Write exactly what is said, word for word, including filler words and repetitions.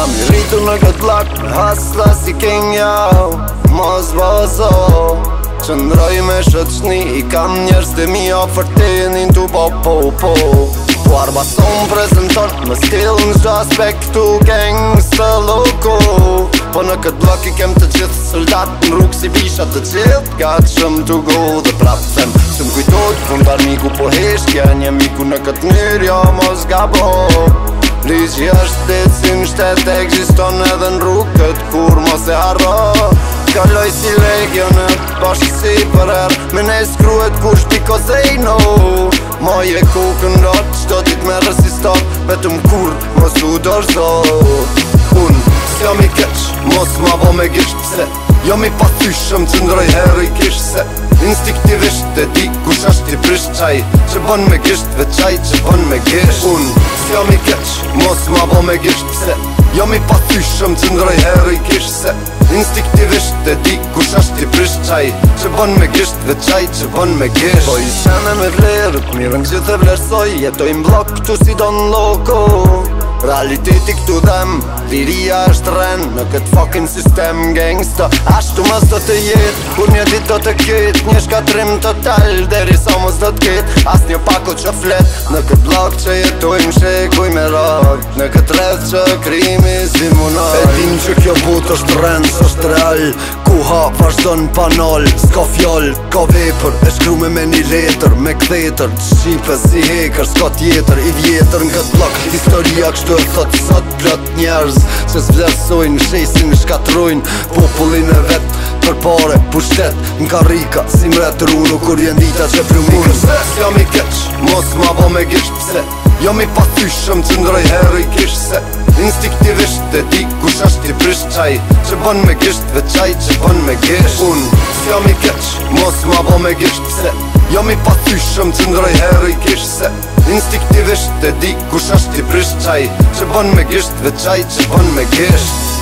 Jam I rritu në këtë lak, hasla si king jau Mos bazo Qëndroj me shëtshni, I kam njerës të mi ofertinin tu po po po Po arbason prezenton, më stil në zdo aspektu gangsta loko Po në këtë blok I kem të gjithë soldat në rrugë si bisha të gjithë Gat shumë të go dhe prapë them Së më kujtot, fundar miku po heshtja Një miku në këtë njërë, jo mos gabo Ligji është të cim shtet egziston edhe në rrugët kur mos e harro Kaloj si legionet, bashkësi për her Me ne skruet kush tiko zejno Moje kukën rot, qdo dit me resistot Vetëm kur mos u dorzo Unë s'jam I keq, mos ma bo me gisht pse Jam I pathyshëm që ndroj herë I kish se Instinktivisht e di kush është I prish qaj Që bën me gisht veçaj që bën me gisht Unë s'jam I keq, mos ma bo me gisht pse Jam I pathyshëm që ndroj herë I kish se Instinktivisht e di kush është I prish qaj Që bën me gisht veçaj që bën me gisht Po I sene me vlerët, mirën gjithë e vlerësoj Jetojnë blok këtu si don loko Realiteti këtu dhem, liria është ren Në këtë fucking sistem gangsta Ashtu mës do të jet, kur një dit do të ket Një shkatrim total, deri sa mos do të ket As një pako që flet Në këtë blok që jetojmë shekuj me rak Në këtë rreth që krimi si munoj E din që kjo but është rend, është real Ku ha vazhdon panol, s'ka fjall, ka vepër E shkru me me një letër, me këthetër Shqipe si hekër, s'ka tjetër I vjetër në këtë blok, historia kështu e thot sot plot njerëz Që s'vlerësojnë, shesin, shkatrojnë Popullin e vet për pare, pushtet Në karika, si mretë runu kur jen dita që plumikës S'jam I keq, mos ma bo me gisht pse Jam I pathyshëm që ndroj herë I kish se Instinktivisht e di kush është I prish qaj Që bën me gisht veçaj që bën me gisht Unë s'jam I keq, mos ma bo me gisht pse Jam I pathyshëm që ndroj herë I kish se Instinktivisht e di kush është I prish qaj Që bën me gisht veçaj që bën me gisht